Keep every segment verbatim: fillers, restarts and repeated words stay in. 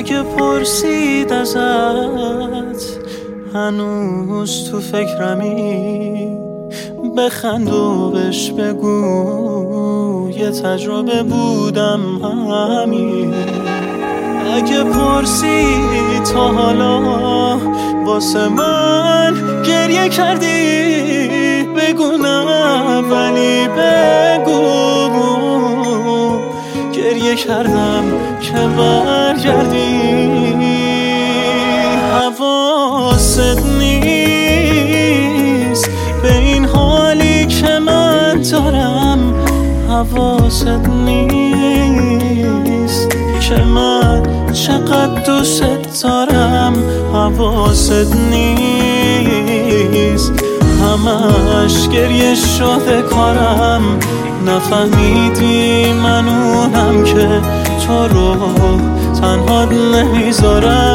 اگه پرسید ازت هنوز تو فکرمی، بخند و بهش بگو یه تجربه بودم همین. اگه پرسید تا حالا واسه من گریه کردی، بگو نه ولی بگو گریه کردم که برگردی. حواست نیست به این حالی که من دارم، حواست نیست که من چقدر دوست دارم، حواست نیست همش گریه شده کارم. نفهمیدی من اونم که تو رو تنها نمیذارم.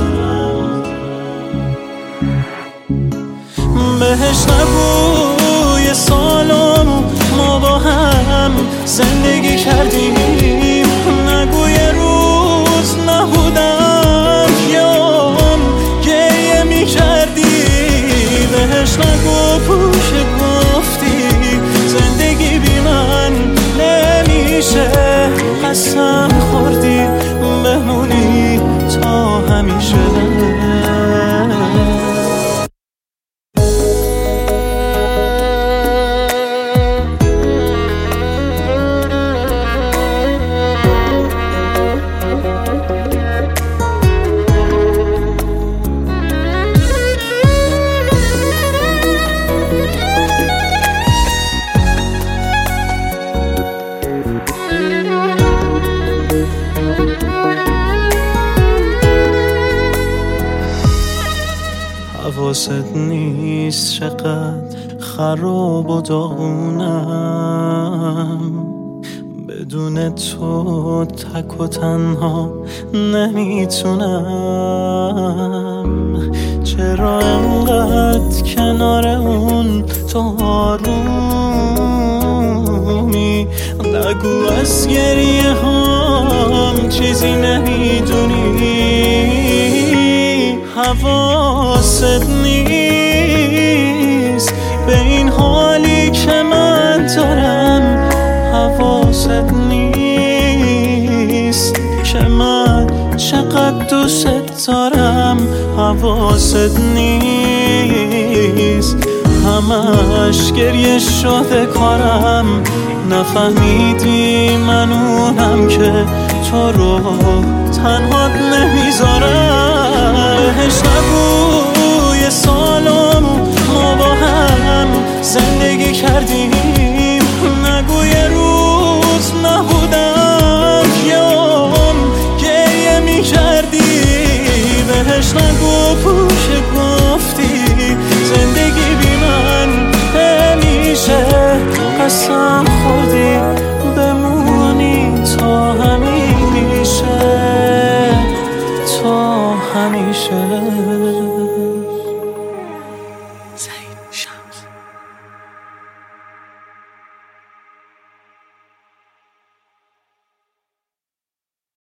بهش نگو یه سالم ما با هم زندگی کردیم، نگو یه روز نبودم یام گریه میکردی. بهش نگو که گفتی زندگی بی من نمیشه، قسم خوردی بمونی تا همیشه. حواست نیست چقدر خراب و داغونم، بدون تو تک و تنها نمیتونم. چرا انقدر کنار اون تو آرومی، نگو از گریه هم چیزی نمیدونی. حواست نیست به این حالی که من دارم، حواست نیست که من چقدر دوست دارم، حواست نیست همش گریه شده کارم. نفهمیدی من اونم که تو رو تنها نمیذارم. بهش نگو یه سالم ما با هم زندگی کردیم، نگو یه روز نبودم یام گریه میکردی. بهش نگو که گفتی زندگی بی من نمیشه، قسم خوردی بمونی تا همیشه، تا همیشه.